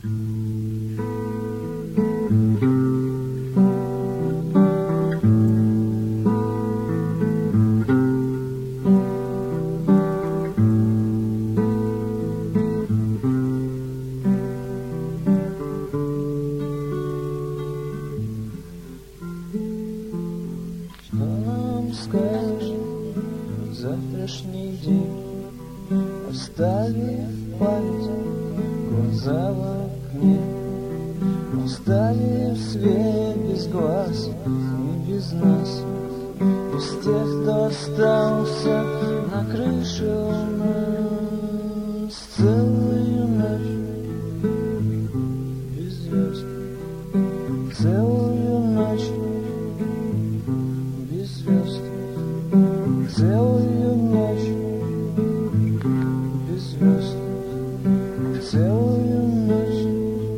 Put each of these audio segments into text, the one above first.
Завтрашний день, оставив в памяти глаза в окне, оставив свет без глаз и без нас, без тех, кто остался на крыше у нас целую ночь без звезд, целую ночь без звезд, целую ночь без звезд, целую ночь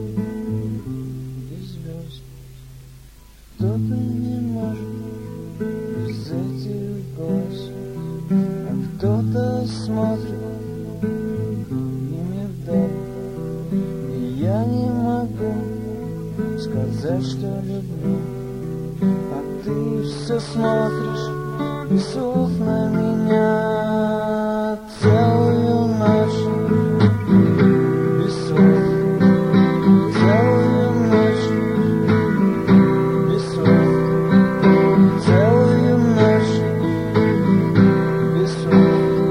без звезд. Кто-то не может без этих глаз, а кто-то смотрит ими вдаль. И я не могу сказать, что люблю, а ты все смотришь без слов на меня целую ночь без слов, целую ночь без слов, целую ночь без слов.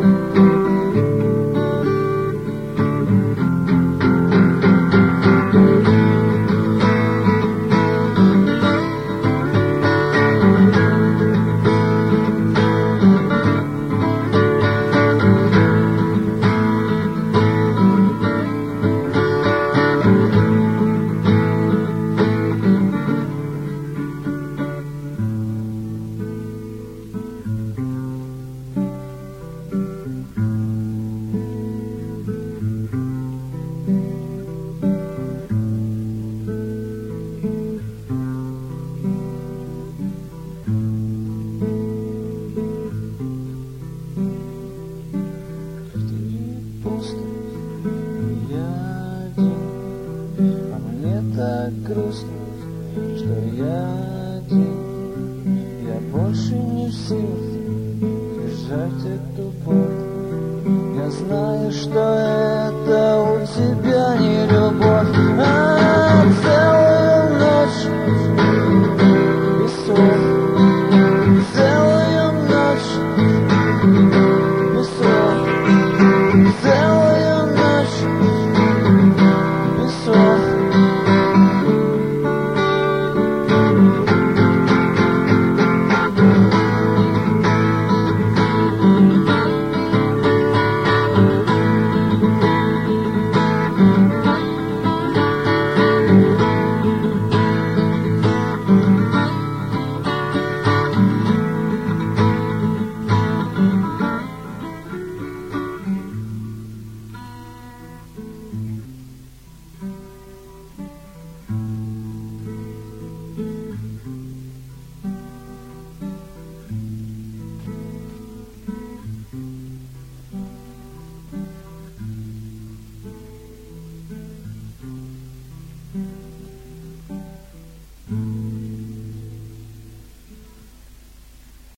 Я один, а мне так грустно, что я один. Я больше не в силах держать эту боль. Я знаю, что